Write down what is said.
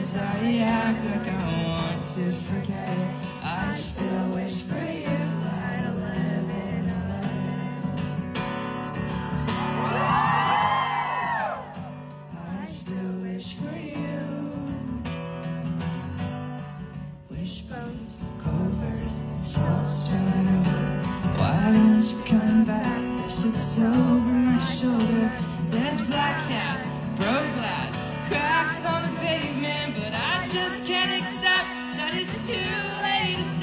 I act like I want to forget it. I still wish for you at 11:11. I still wish for you. Wishbones, clovers, salt smelling over. Why don't you come back? This shit's over my shoulder. There's black cats, broke glass, cracks on the pavement, but I just can't accept that it's too late to